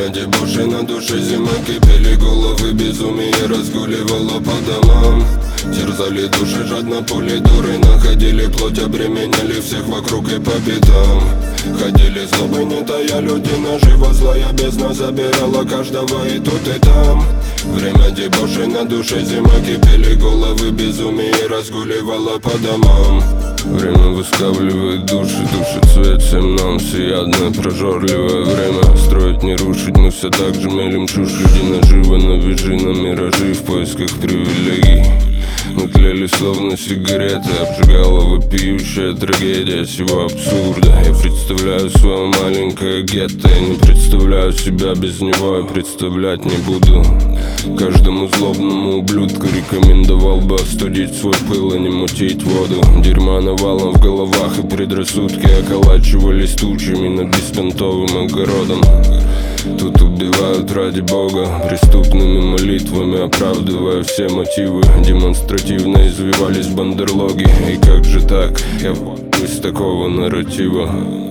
Время дебоши, на душе зима, кипели головы, безумие разгуливало по домам. Терзали души, жадно пули дуры, находили плоть, обременяли всех вокруг и по пятам. Ходили злобы, не тая, люди наживо, злая бездна забирала каждого и тут и там. Время дебоши, на душе зима, кипели головы, безумие разгуливало по домам. Время выскабливает души, душит цвет всем нам, всеядное, прожорливое время. Строить не рушить, мы все так же мелем чушь. Люди наживо, навяжи на миражи в поисках привилегий. Мы тлели словно сигареты, обжигала вопиющая трагедия всего абсурда. Я представляю свое маленькое гетто, я не представляю себя без него, я представлять не буду. Каждому злобному ублюдку рекомендовал бы остудить свой пыл и не мутить воду. Дерьма навалом в головах и предрассудки околачивались тучами над беспонтовым огородом. Тут убивают ради Бога, преступными молитвами оправдывая все мотивы. Демонстративно извивались бандерлоги. И как же так? Я из такого нарратива.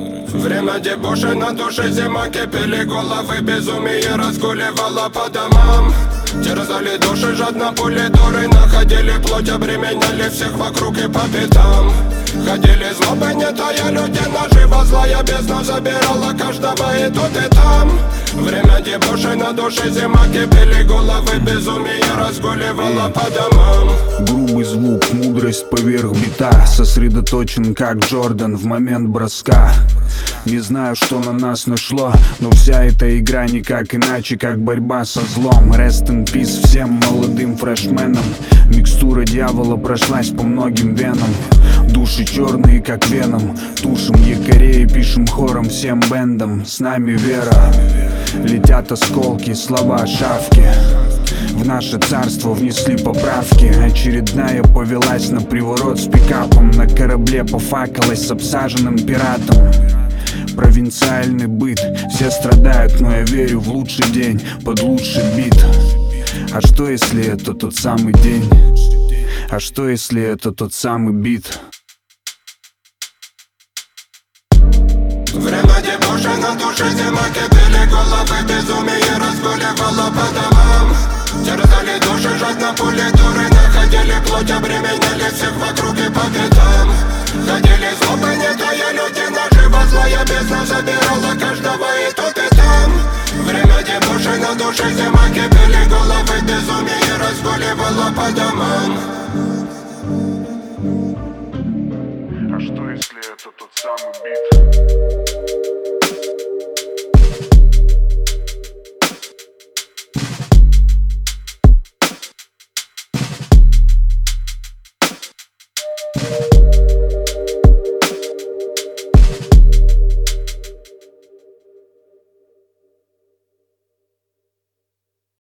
Время дебоши, на душе зима, кипели головы, безумие разгуливало по домам. Терзали души, жадно пули дуры, находили плоть, обременяли всех вокруг и по пятам. Ходили злобы, не тая, люди наживо, злая бездна забирала каждого и тут и там. Время дебоши, на душе зима, кипели головы, безумие разгуливало по домам. Грубый звук, мудрость поверх бита, сосредоточен как Джордан в момент броска. Не знаю, что на нас нашло, но вся эта игра никак иначе, как борьба со злом. Rest in peace всем молодым фрешменам. Микстура дьявола прошлась по многим венам. Души черные, как веном. Тушим якорей, пишем хором всем бендам. С нами вера. Летят осколки, слова шавки. В наше царство внесли поправки. Очередная повелась на приворот с пикапом. На корабле пофакалась с обсаженным пиратом. Провинциальный быт, все страдают, но я верю в лучший день, под лучший бит. А что если это тот самый день? А что если это тот самый бит? Время дебоши, на душе зима, кипели головы, безумие разгуливало по домам. Терзали души, жадно пули дуры, находили плоть, обременяли всех вокруг и по пятам. Ходили злобы, не тая, люди наживо, злая бездна забирала каждого и тут и там. Время дебоши, на душе зима, кипели головы, безумие разгуливало по домам. А что если это тот самый бит?